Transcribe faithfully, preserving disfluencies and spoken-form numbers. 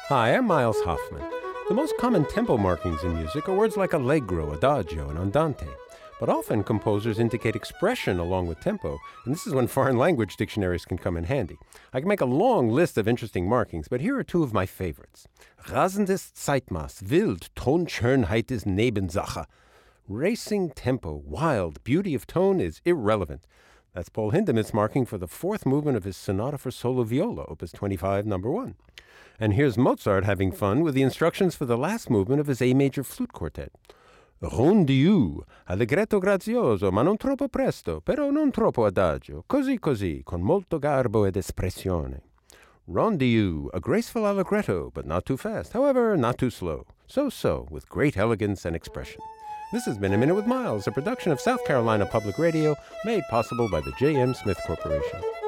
Hi, I'm Miles Hoffman. The most common tempo markings in music are words like allegro, adagio, and andante. But often composers indicate expression along with tempo, and this is when foreign language dictionaries can come in handy. I can make a long list of interesting markings, but here are two of my favorites. Rasendes Zeitmaß, wild, Tonschönheit ist Nebensache. Racing tempo, wild, beauty of tone is irrelevant. That's Paul Hindemith's marking for the fourth movement of his Sonata for Solo Viola, Opus twenty-five, number one. And here's Mozart having fun with the instructions for the last movement of his A major flute quartet. Rondiu, allegretto grazioso, ma non troppo presto, però non troppo adagio, così così, con molto garbo ed espressione. Rondiu, a graceful allegretto, but not too fast, however, not too slow. So-so, with great elegance and expression. This has been A Minute with Miles, a production of South Carolina Public Radio, made possible by the J M. Smith Corporation.